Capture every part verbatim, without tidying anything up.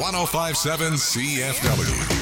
one oh five point seven C F W.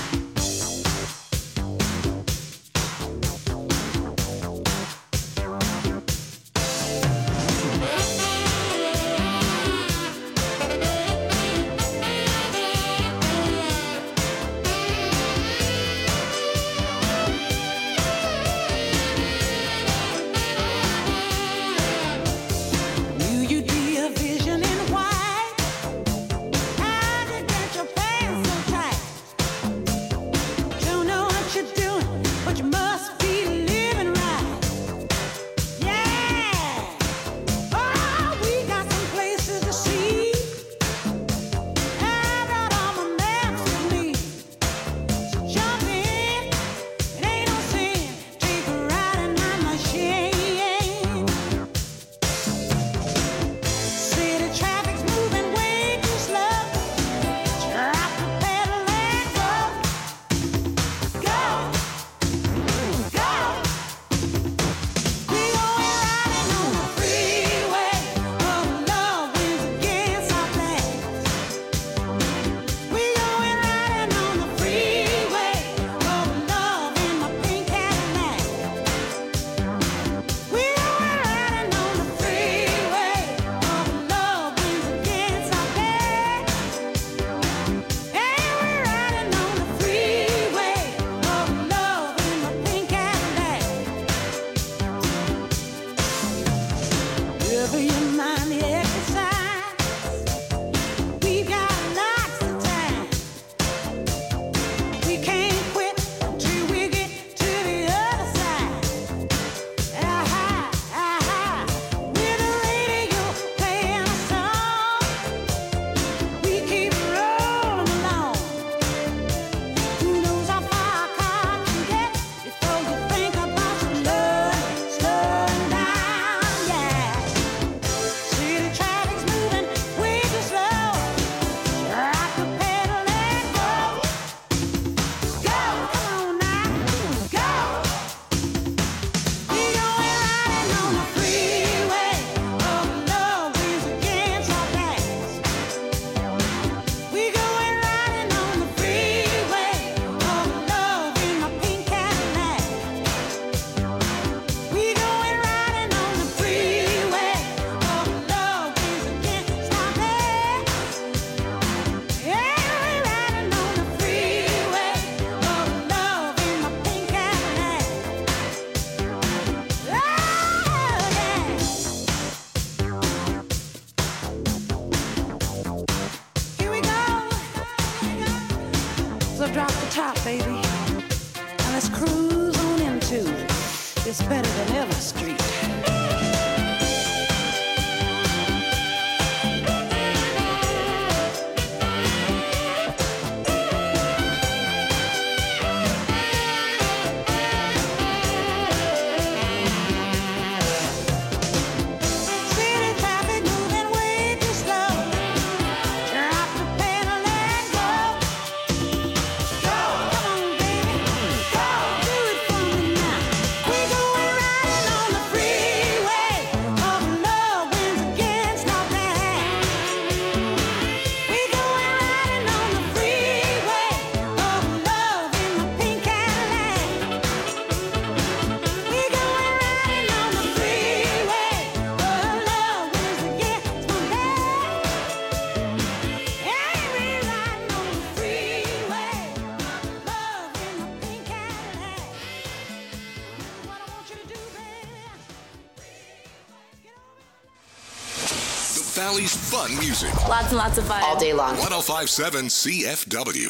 Valley's fun music. Lots and lots of fun. All day long. one oh five point seven C F W.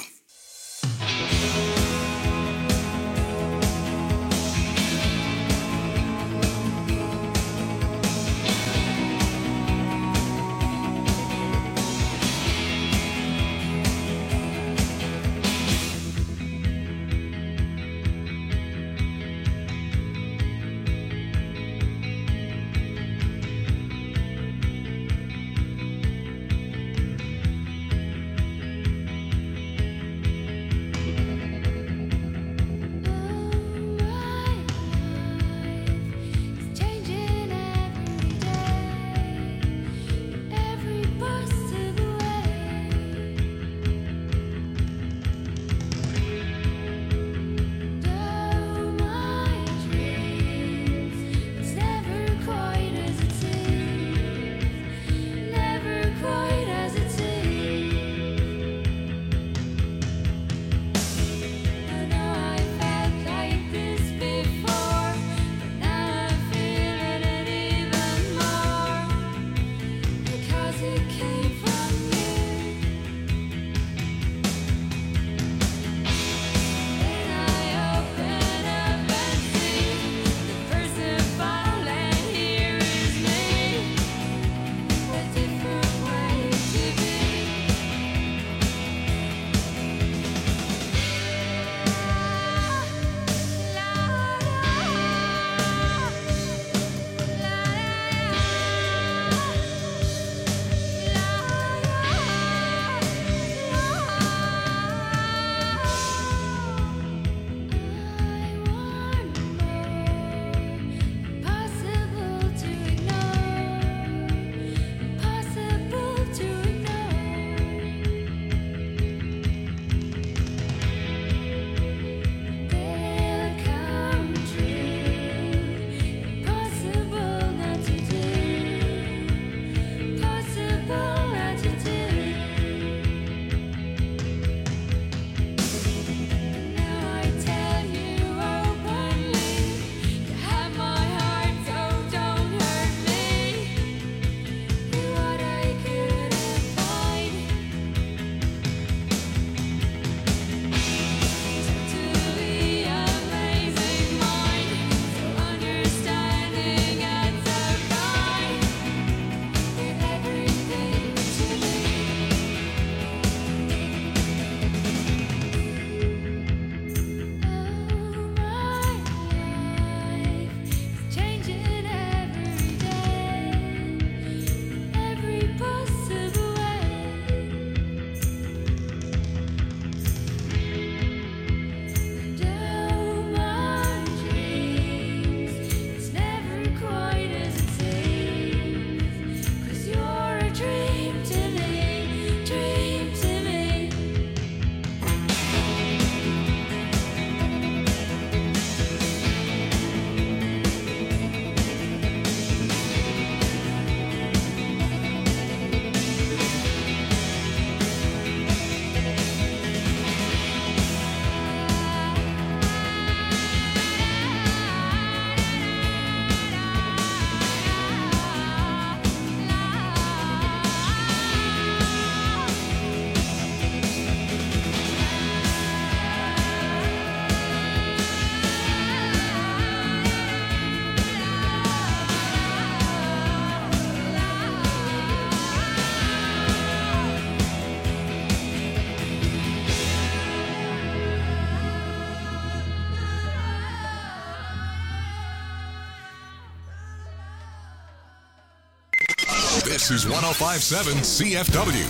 This is one oh five point seven C F W.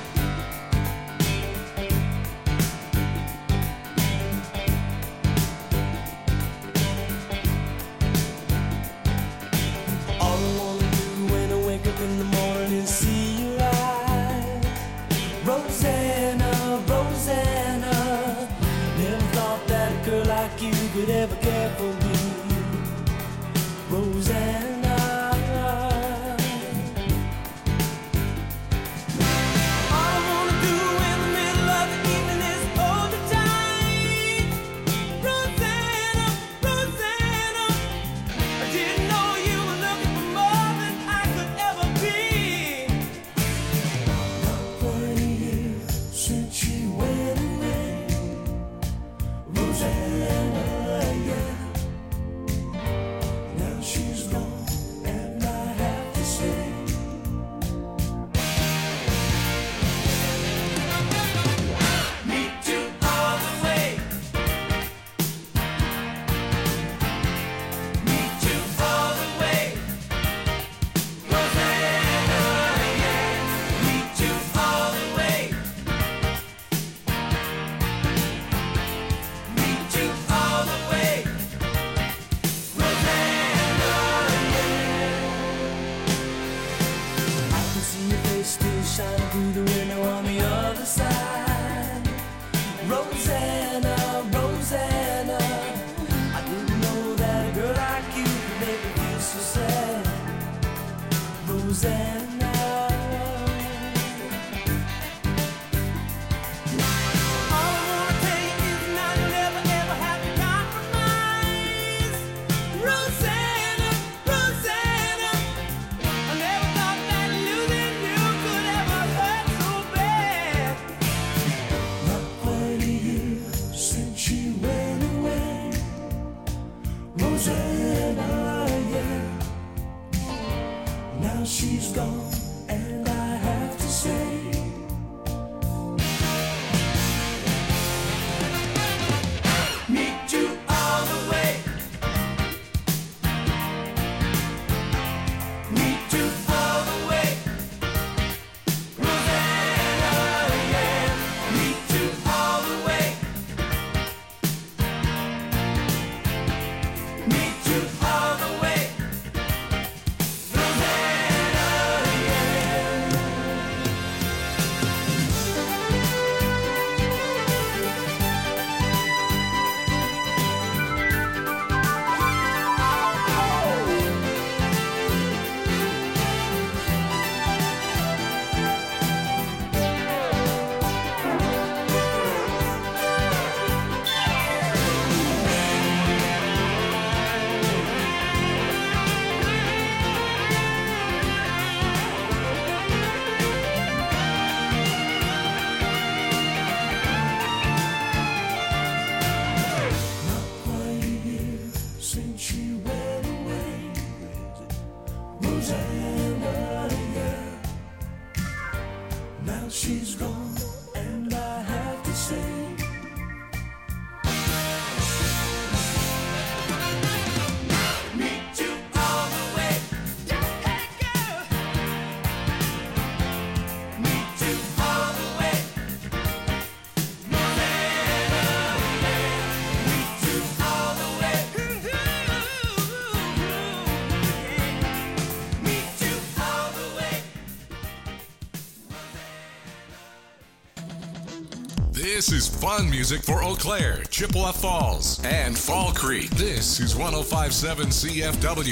This is fun music for Eau Claire, Chippewa Falls, and Fall Creek. This is one oh five point seven C F W.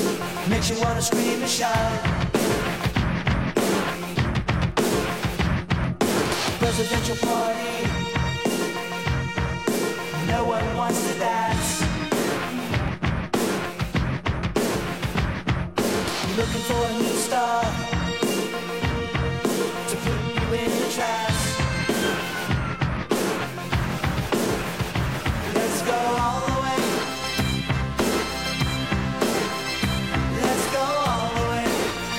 Makes you wanna scream and shout. presidential party. No one wants to dance. Looking for a new star to put you in a trance. Let's go all the way. Let's go all the way.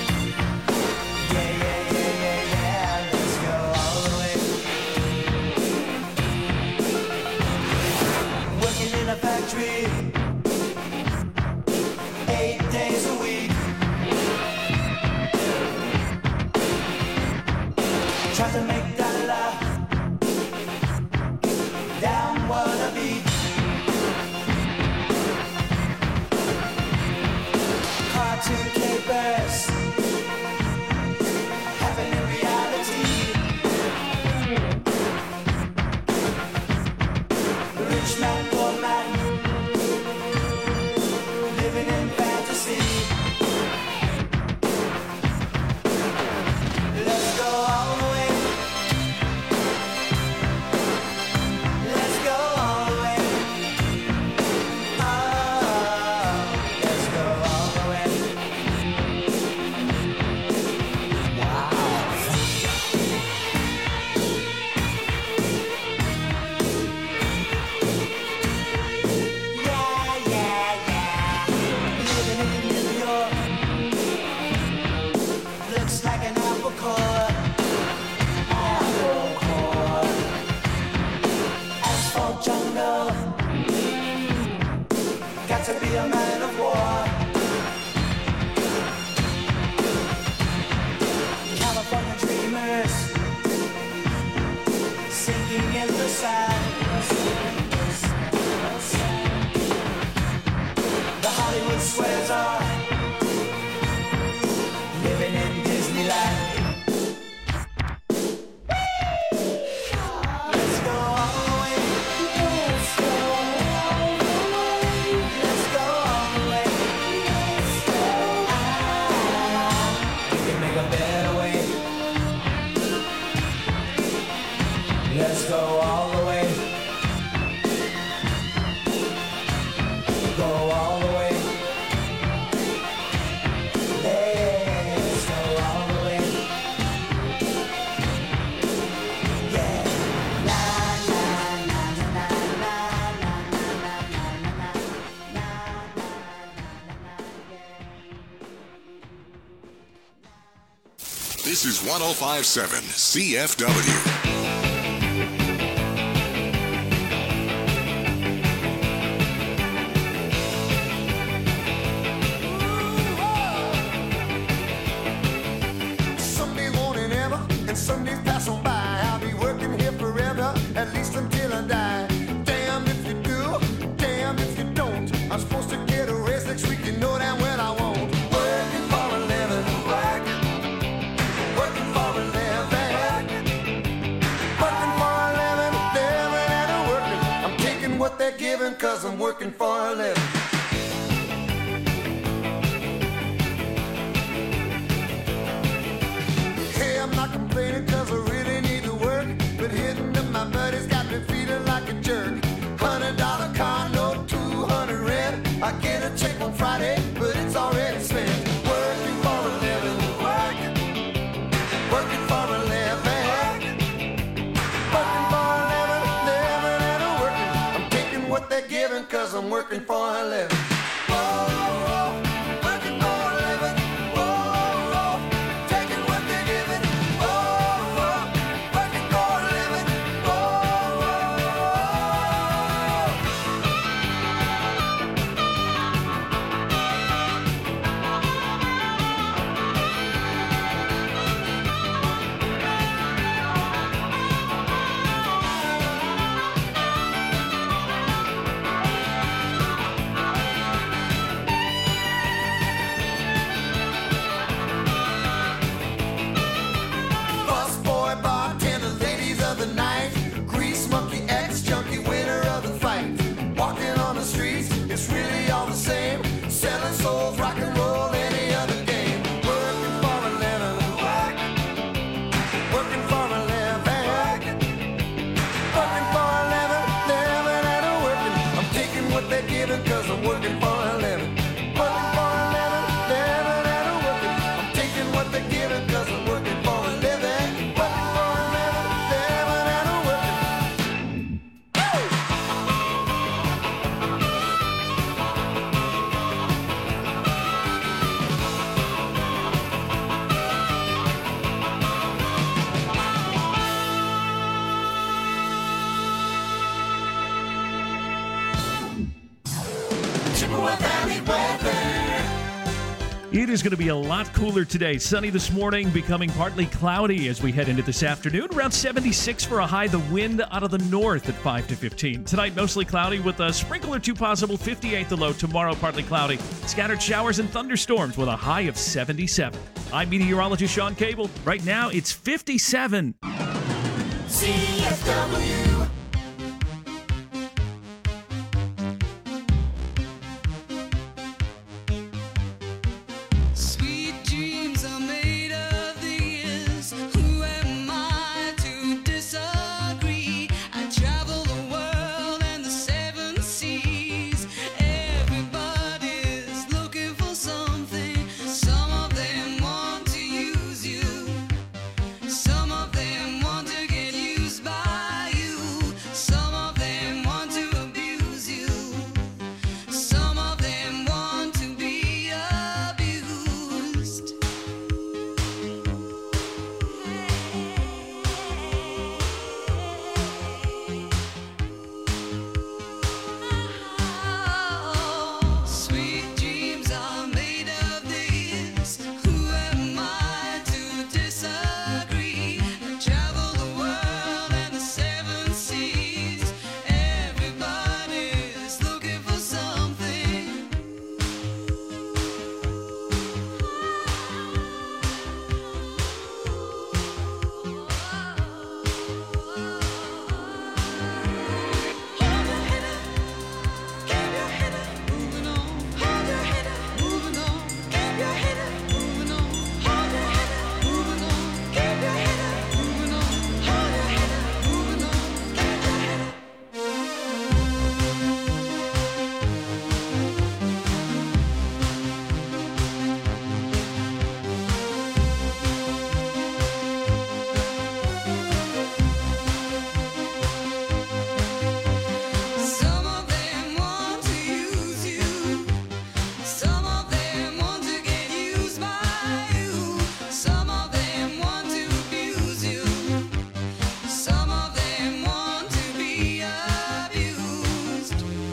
Yeah, yeah, yeah, yeah, yeah. Let's go all the way. Working in a factory, eight days a week. Try to make that laugh down what a beat. Cartoon capers happen in reality. Rich man, poor man, living in fantasy. Let's go all the way. Let's go all the way. Oh, let's go all the way. Wow. Yeah, yeah, yeah. Living in New York looks like an apple core. Apple core. Asphalt jungle. Got to be a man of war. California dreamers sinking in the sand. The Hollywood squares are living in Disneyland. Let's go all the way. Let's go all the way. Let's go all the way. Ah, we can make a better way. Let's go all the way. Go all the way. Let's go all the way. Yeah. La la la la la la la la la This is one oh five point seven C F W. Someday won't it ever, and somedays pass on by. I'll be working here forever, at least until I die. Damn if you do, damn if you don't. I'm supposed to get a raise next week, you know damn well I won't. Working for a living, working, working for a living, working for a living, living and a working. I'm taking what they're giving, cause I'm working for a living. Hey, I'm not complaining cause I really need to work, but hitting up my buddies got me feeling like a jerk. Hundred dollar car note, two hundred red. I get a check on Friday, but it's already spent. Working for a living, working, working for a living, working for a living, living and a working. I'm taking what they're giving cause I'm working for a living. Whoa, whoa, working for a living. Whoa, whoa, taking what they're giving. Whoa, whoa, working for a living. Whoa, whoa. Working for a living, they're giving, cause I'm working for a living. Working for a living, living and a working. I'm taking what they're giving, cause I'm working for a living. Working for a living, living and a working. Chippewa Valley weather. It is going to be a lot cooler today. Sunny this morning, becoming partly cloudy as we head into this afternoon. Around seventy-six for a high. The wind out of the north at five to fifteen. Tonight, mostly cloudy with a sprinkle or two possible. fifty-eight the low. Tomorrow, partly cloudy. Scattered showers and thunderstorms with a high of seventy-seven. I'm meteorologist Sean Cable. Right now, it's fifty-seven. C F W. Sweet dreams are made of these. Who am I to disagree? I travel the world and the seven seas. Everybody's looking for something. Some of them want to use you. Some of them want to get used by you. Some of them want to abuse you. Some of them want to be abused. Sweet dreams are made of this. Who am I to disagree? I travel the world and the seven seas. Everybody's looking for something. Hold your head up, keep your head up, moving on. Hold your head up, moving on. Keep your head up, moving on. Hold your head up, moving on. Keep your head up, moving on. Hold your head up, moving on. Keep your head up. Some of them want to use you. Some of them want to get used by you. Some of them want to abuse you. Some of them want to be abused.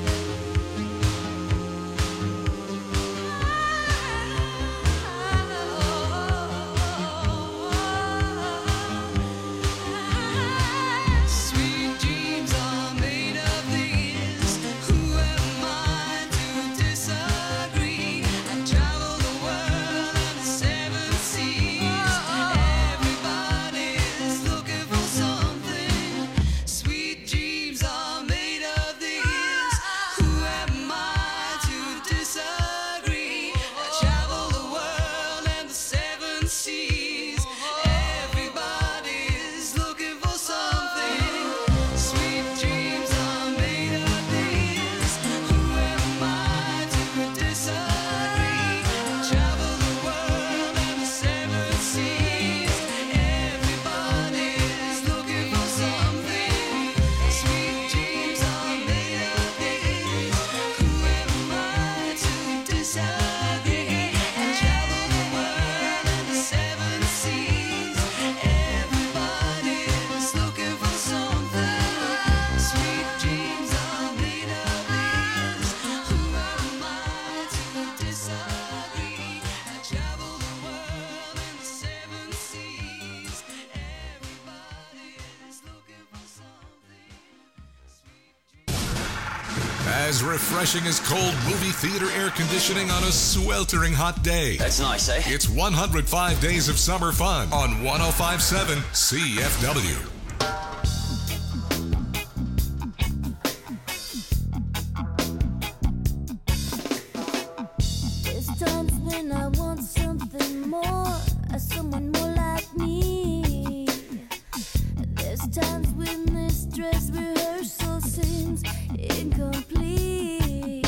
Sweet dreams are made of these. Who am I to disagree? I travel the world and the seven seas. Everybody's looking for something. Sweet dreams are made of these. Who am I to disagree? I travel the world and the seven seas. Everybody's looking for something. Sweet dreams are made of these. Who am I to disagree? I travel the world and the seven seas. Everybody's looking for something. Sweet dreams are made of these. Who am I to disagree? I travel the world and the seven seas. Everybody's looking for something. Sweet dreams are made of these. Who am I to disagree? I travel the world and the seven seas. Everybody's looking for something. As refreshing as cold movie theater air conditioning on a sweltering hot day. That's nice, eh? It's one hundred five days of summer fun on one oh five point seven C F W. There's times when I want something more, someone more like me. There's times when this dress rehearsal seems incomplete.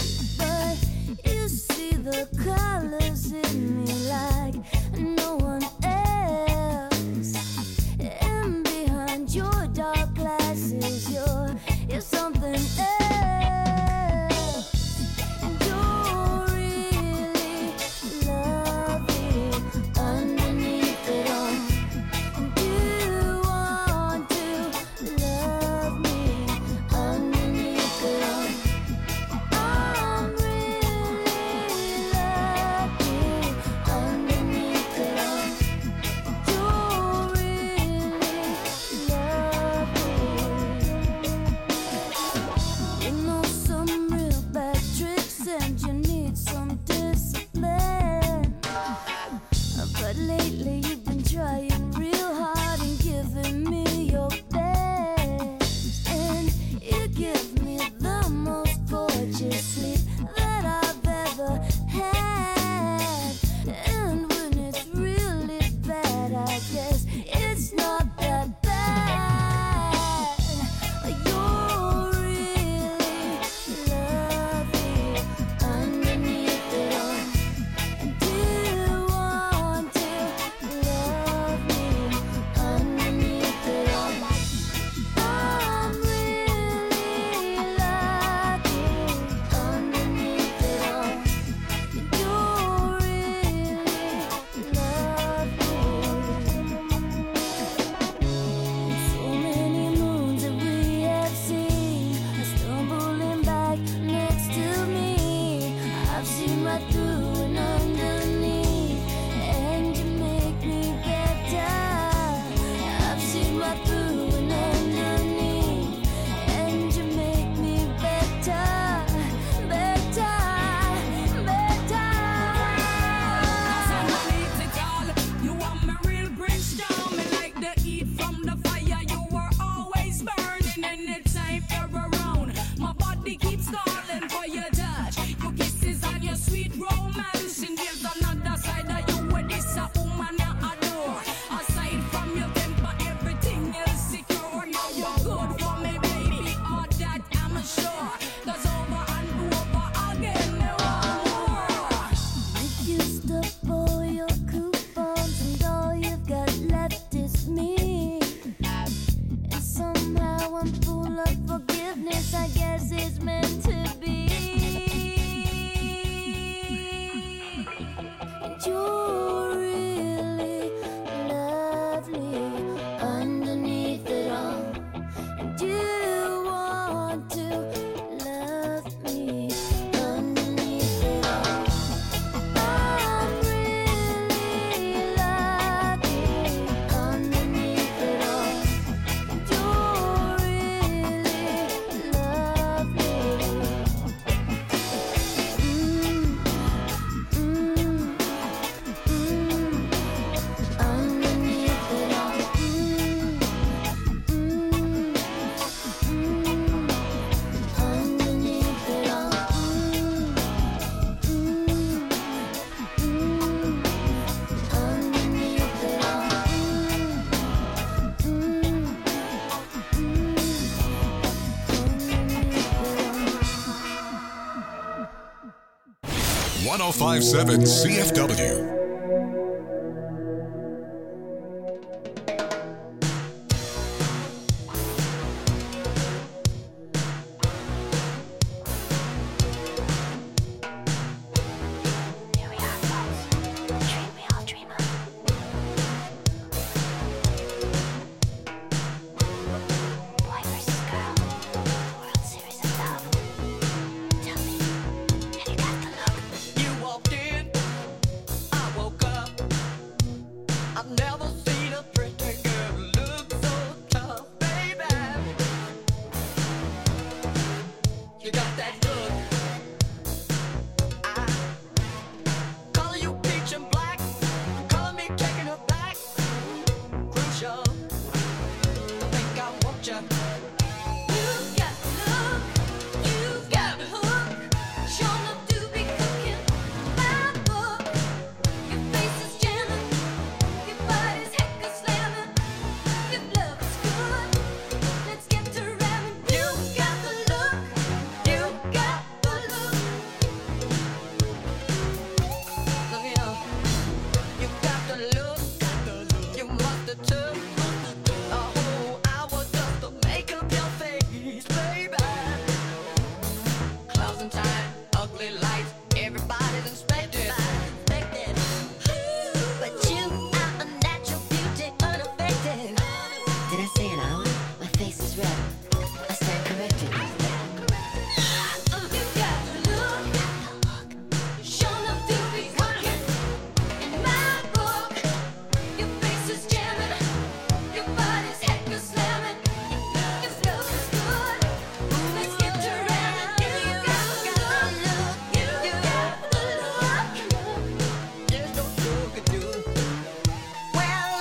one oh five point seven C F W. You walked in, I woke up. I've never seen a pretty girl look so tough, baby. You got that look. I color you peach and black, color me taking her back. Crucial, I think I want you. You've got the look, you've got the hook. Sure enough to be cooking my book. Your face is jamming, your body's heck is slamming. Your love is good, let's get to ramming. You've got the look, you've got the look. Look here, you got the look, you must have took a whole hour just to make up your face, baby. Closing time, ugly lights, everybody's inspected. But you are a natural beauty, unaffected. Did I say an hour? My face is red. I stand corrected. You got the look, sure enough to be cooking in my book. Your face is jamming, your body's heck is slamming. Your flow is good, let's get to ramming. You got the look, you got the look. There's no sugar do. Well,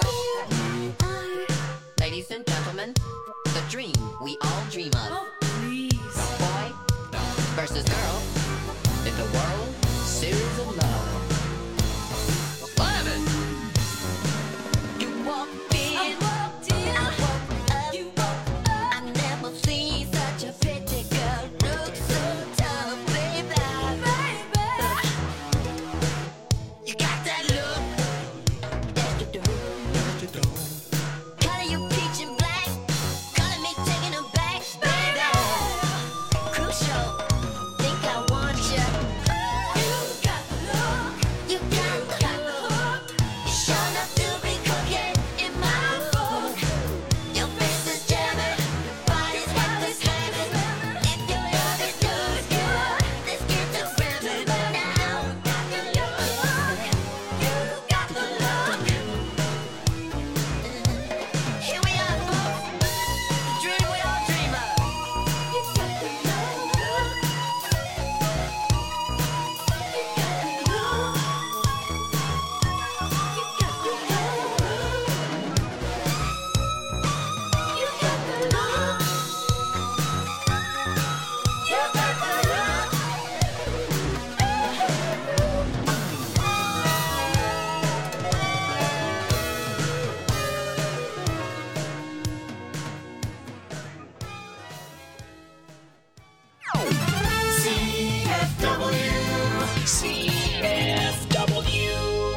ladies and gentlemen, the dream we all dream of. Boy versus girl in the World Series of Love. Love it. You walked in, I walked in, I woke up. you woke up. I never seen such a pretty girl look so tough, baby. You got that look. Yes, you do. Yes, you do. Color you peach and black. Color me taking them back, baby. Crucial. Think I want you. You got the look, You got the look. Sure enough to be cooking in my book. Your face is jamming. Body's hot as slamming. If your love is good, good. Let's get to ramming now. you got the look. Here we are, folks. The dream we all dream of. You got the look, you got the look. You got the look. You got the look. You got the look. C F W. C F W.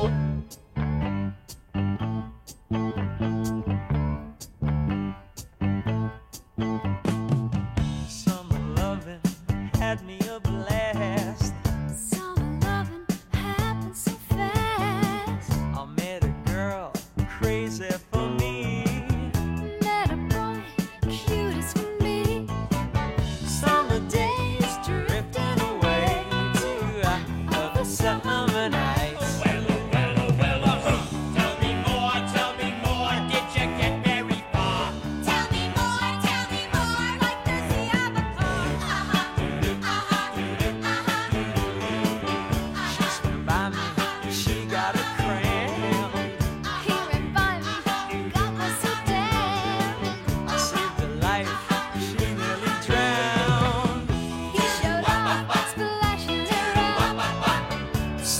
Summer loving had me a blast. Summer loving happens so fast. I met a girl crazy for me. Met a boy cute as can be. Summer days drifting away to other summer nights. Well, well, well, uh, tell me more, tell me more. Did you get very far? Tell me more, tell me more. Like the sea of a car. Uh-huh, uh-huh, uh-huh. She stood by me, she got a cramp. Here and by me, got me so damn. I saved her life, she nearly drowned. He showed up, splashing around.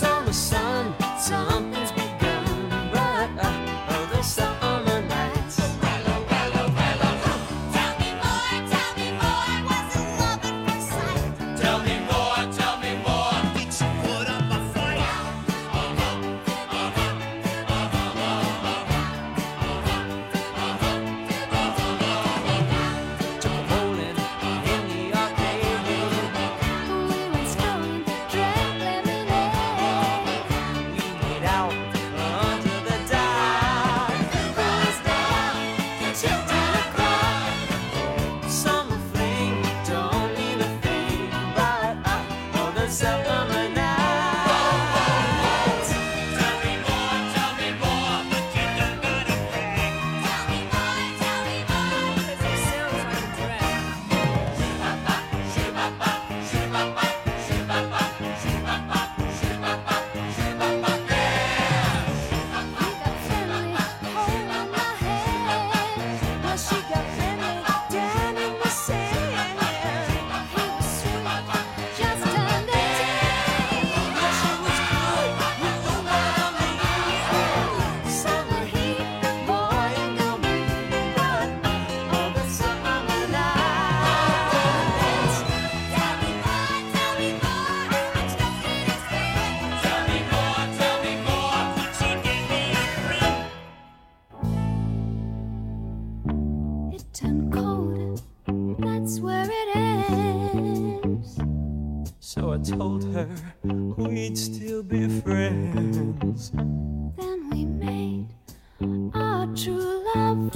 her, we'd still be friends. Then we made our true love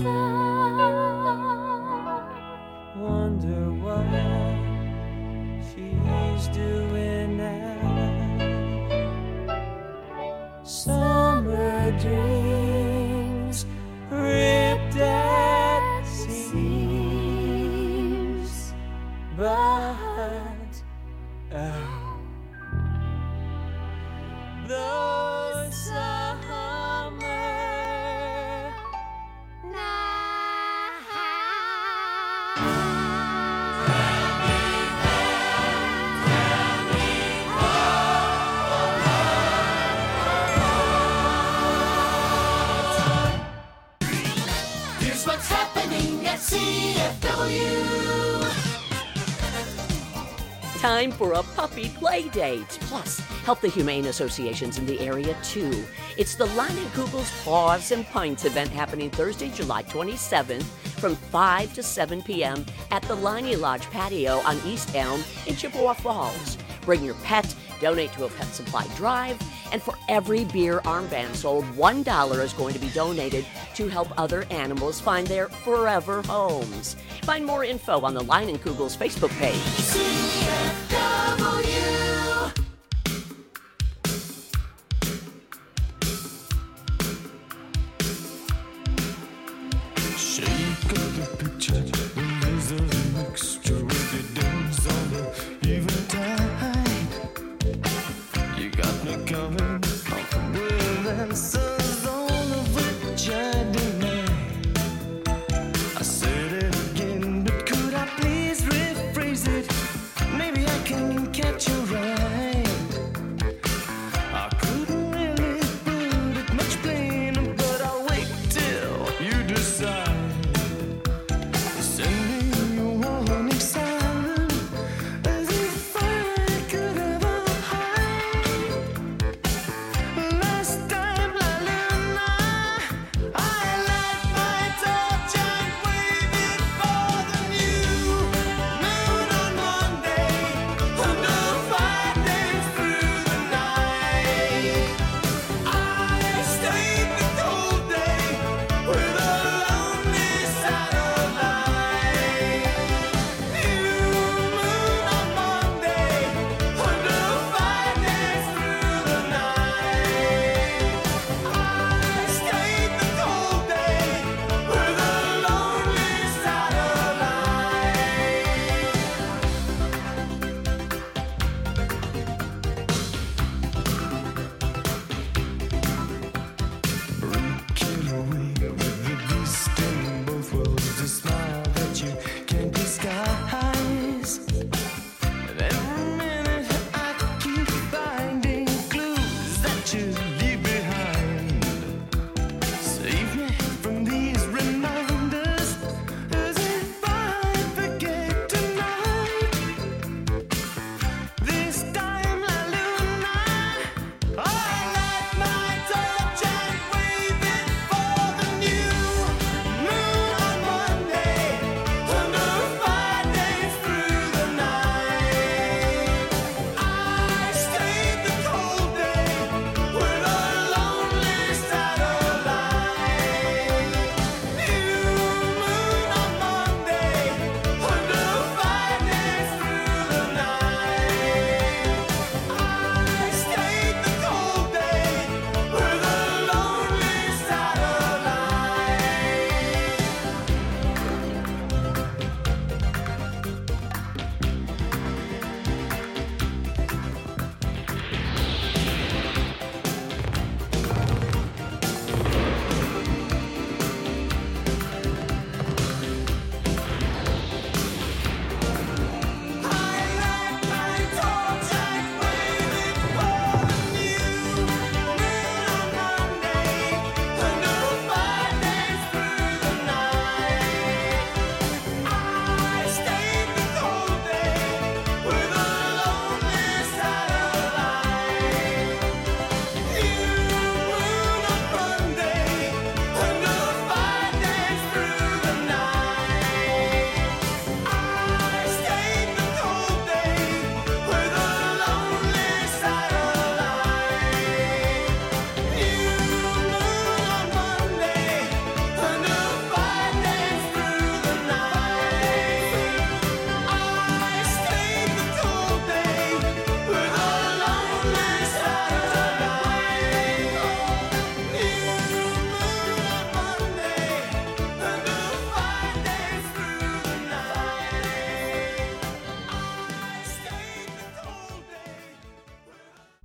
vow. Wonder what she's doing now. Summer dreams ripped at seams, but oh, those summer Here's what's happening at C F W. Time for a puppy play date. Plus, help the humane associations in the area too. It's the Lonnie Kugel's Paws and Pints event happening Thursday, July twenty-seventh from five to seven p.m. at the Lonnie Lodge patio on East Elm in Chippewa Falls. Bring your pet, donate to a pet supply drive, and for every beer armband sold, one dollar is going to be donated to help other animals find their forever homes. Find more info on the Lonnie Kugel's Facebook page. C F W. Shake up the picture, there's a mixture with the days on the eventide. You got me coming off with answers all of which I deny. I said it again, but could I please rephrase it? Maybe I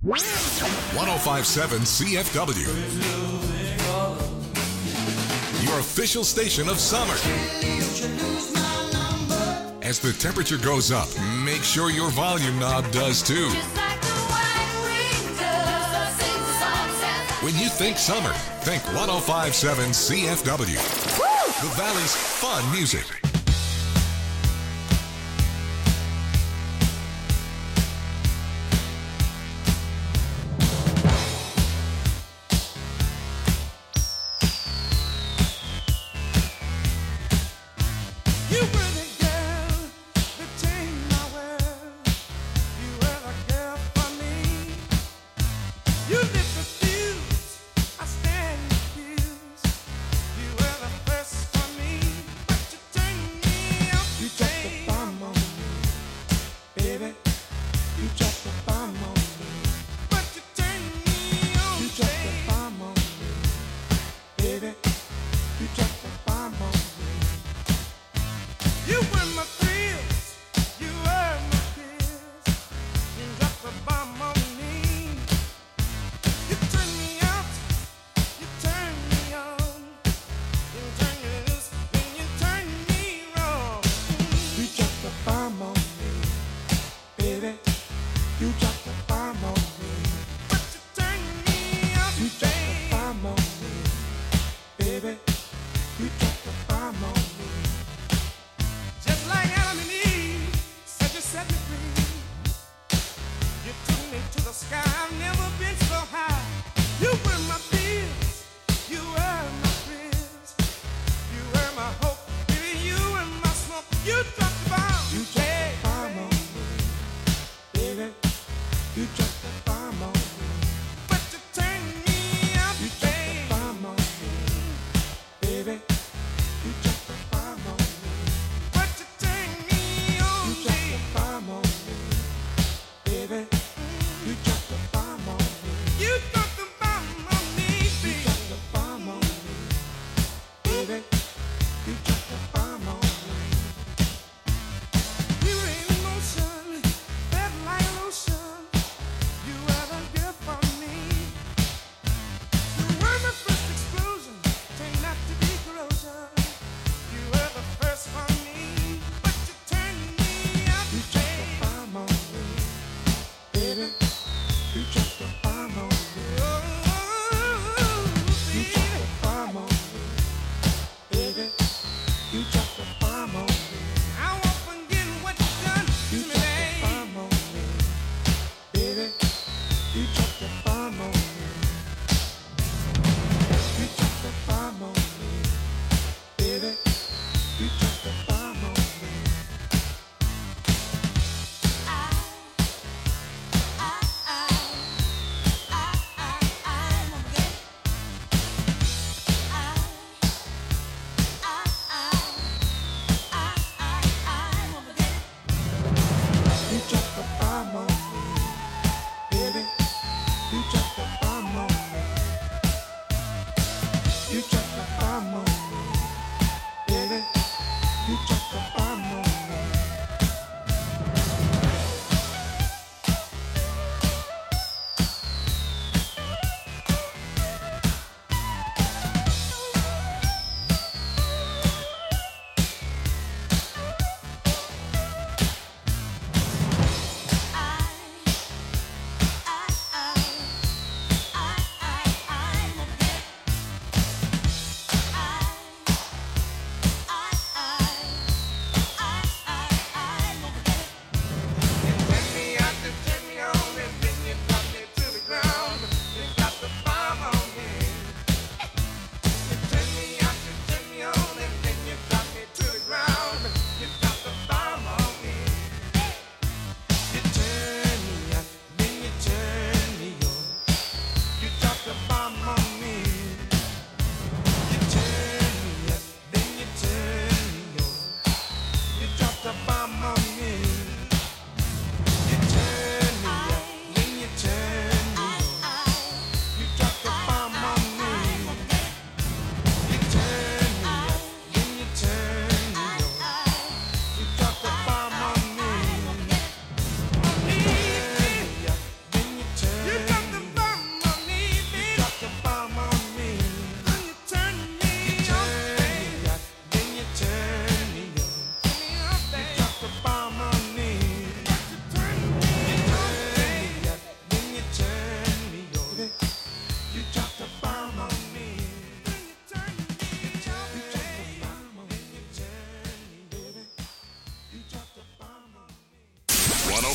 one oh five point seven C F W. Your official station of summer. As the temperature goes up, make sure your volume knob does too. When you think summer, think one oh five point seven C F W. The Valley's fun music.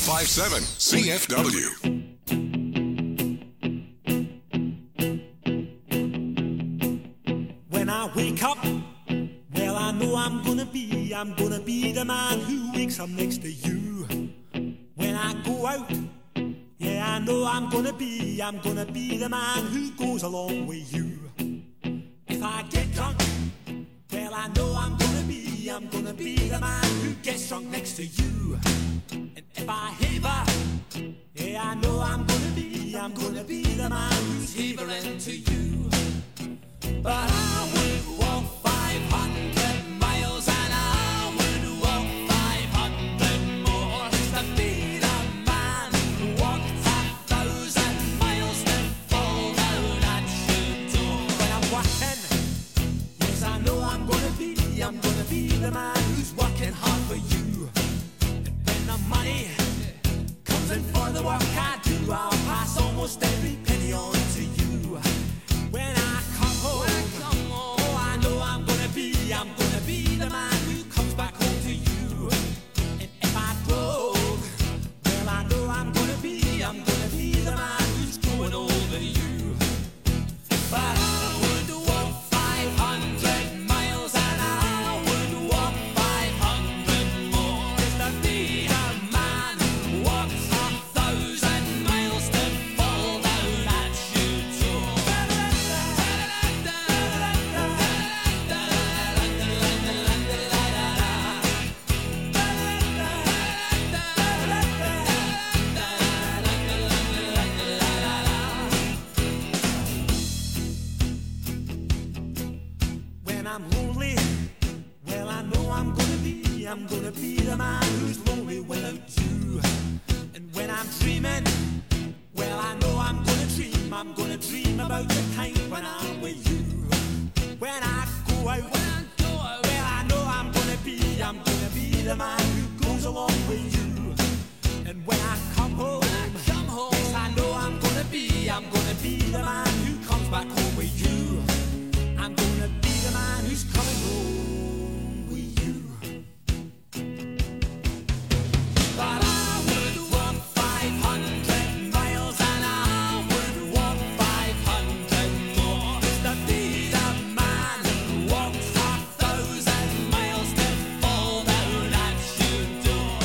five seven C F W. When I wake up, well, I know I'm gonna be, I'm gonna be the man who wakes up next to you. When I go out, yeah, I know I'm gonna be, I'm gonna be the man who goes along with you. If I get drunk, well, I know I'm gonna be, I'm gonna be the man who gets drunk next to you. And if I haver, yeah, I know I'm gonna be, I'm gonna be the man who's havering to you. But I would walk five hundred miles and I would walk five hundred more just to be the man who walked a thousand miles to fall down at your door. When I'm walking, yes, I know I'm gonna be, I'm gonna be the man who's working hard for you. And when the money comes in for the work I do, I'll pass almost every penny on to you. When I come home, oh, I know I'm gonna be, I'm gonna be the man who comes back home to you. And if I drove, well, I know I'm gonna be, I'm gonna be the man who's growing older you. But I would walk five hundred miles and I would walk five hundred more just to be the man who walks a thousand miles to fall down at your door. When I'm lonely, well, I know I'm gonna be, I'm gonna be the man who's lonely without you. And when I'm dreaming, well, I know I'm gonna dream, I'm gonna dream about the time when I'm with you. When I go out, well, I know I'm gonna be, I'm gonna be the man who goes along with you. And when I come home, yes, I know I'm gonna be, I'm gonna be the man who comes back home with you. I'm gonna be the man who's coming home with you. But I would walk five hundred miles and I would walk five hundred more just to be the man who walks a thousand miles to fall down at your door.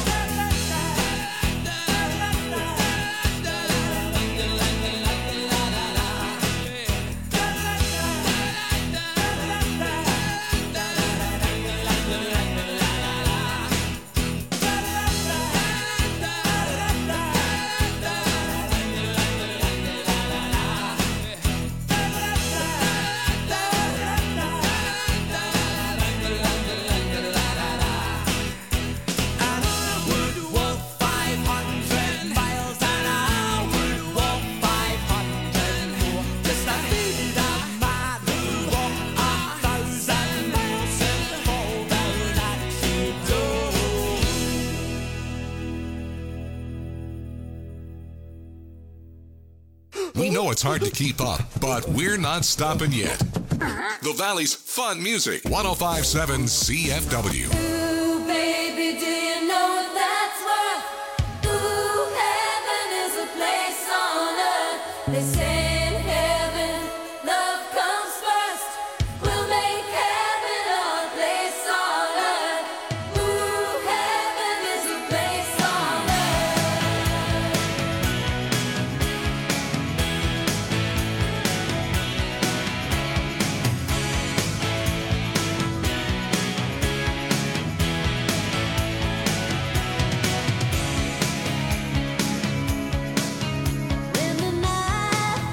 And I would walk five hundred miles and I would walk five hundred more just to be the man who walked a thousand miles to fall down at your door. We know it's hard to keep up, but we're not stopping yet. The Valley's fun music. ten fifty-seven C F W. Ooh, baby, do you know what that's worth? Ooh, heaven is a place on earth. They say in heaven, love comes first. We'll make heaven our place on earth. Ooh, heaven is a place on earth. When the night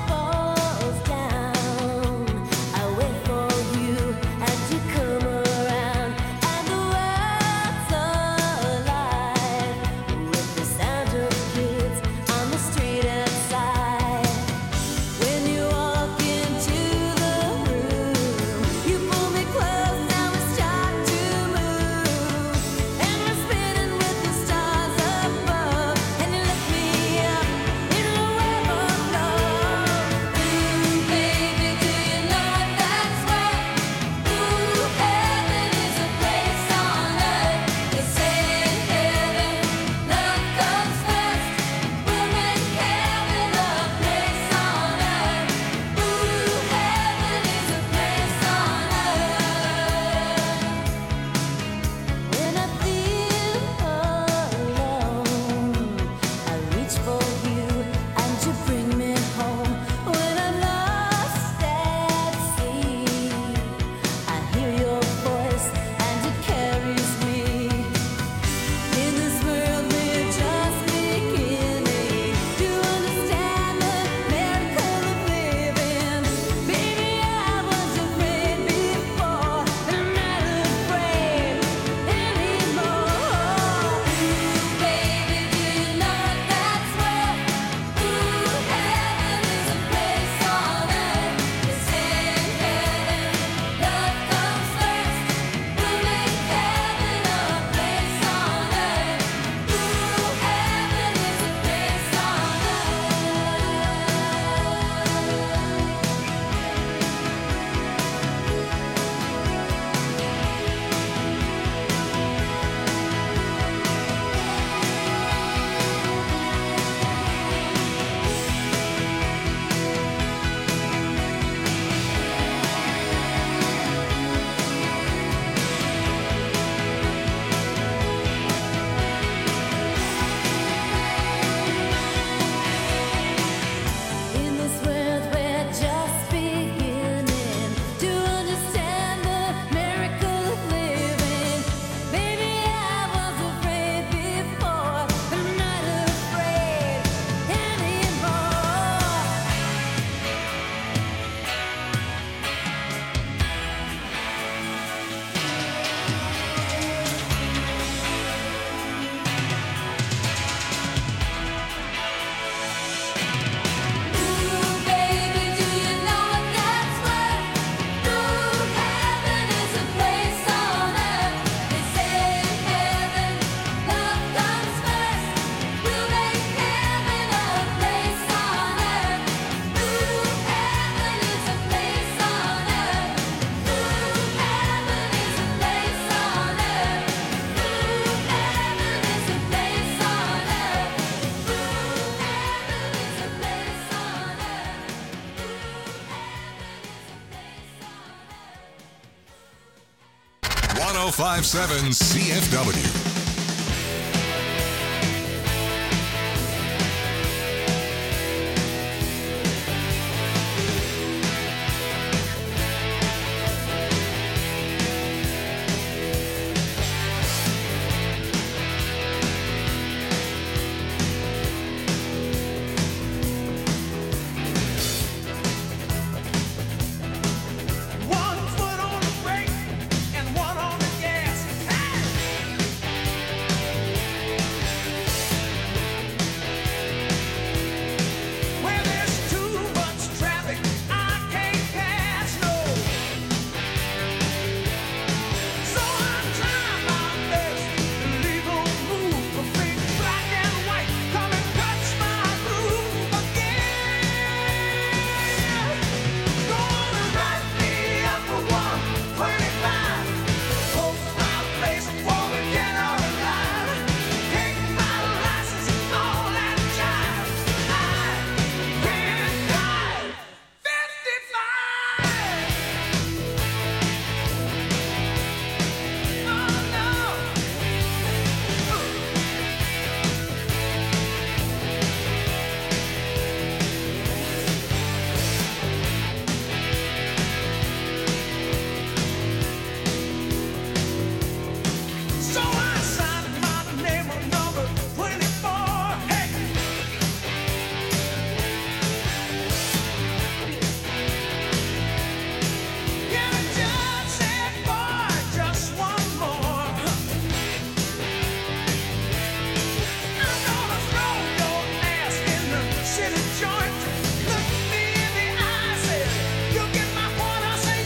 oh five seven C F W. One foot on the brake and one on the gas. Where there's too much traffic, I can't pass, no. So I'm trying my best to leave a move, a fake black and white, come and touch my groove again. Gonna write me up for one twenty-five. Post my place, wanna get out alive. Take my license and all that jive. I can't drive fifty-five. Oh no. So I signed my name on number twenty-four. Hey. Yeah, the judge said, boy, just one more. I'm gonna throw your ass in the city joint. Look me in the eye, say, you get my point, I say,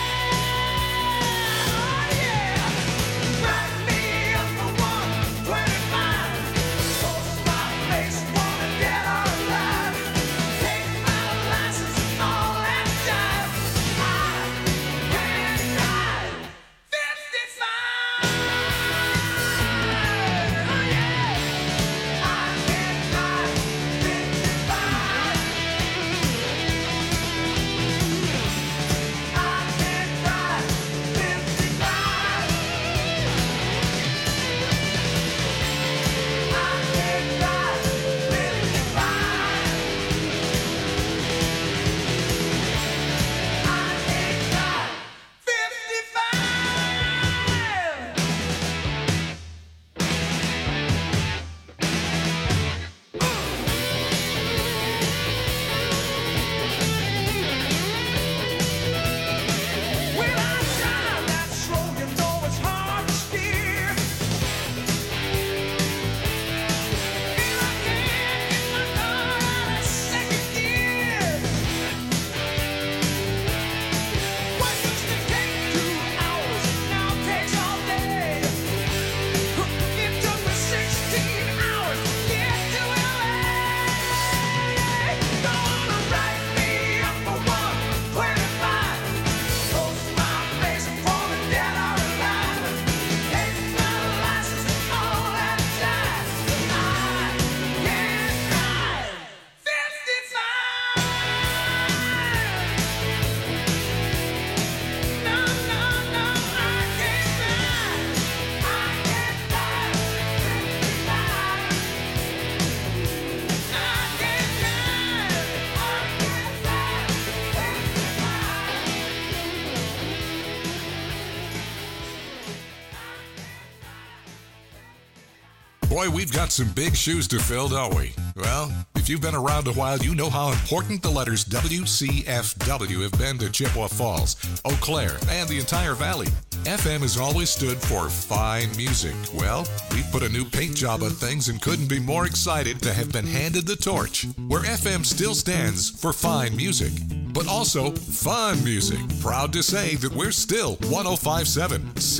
yeah. Oh, yeah. Write me up for one twenty-five. Post my face, wanna get out alive. Take my license and all that jive. I can't drive fifty-five. Oh, yeah. I can't drive fifty-five. I can't drive fifty-five. I can't drive fifty-five. I can't drive fifty-five. When I drive that slow, you know it's hard to steer. And I can't get my car out of second gear. What used to take two hours now takes all day. It took me sixteen hours to get to L A. Gonna write me up for one twenty-five. Post my face, wanna get out alive. Take my license and all that jive. I can't drive fifty-five. No, no, no, I can't drive. I can't drive fifty-five. I can't drive. I can't drive Boy, we've got some big shoes to fill, don't we? Well, if you've been around a while, you know how important the letters W C F W have been to Chippewa Falls, Eau Claire, and the entire valley. F M has always stood for fine music. Well, we've put a new paint job on things and couldn't be more excited to have been handed the torch, where F M still stands for fine music, but also fun music. Proud to say that we're still one oh five point seven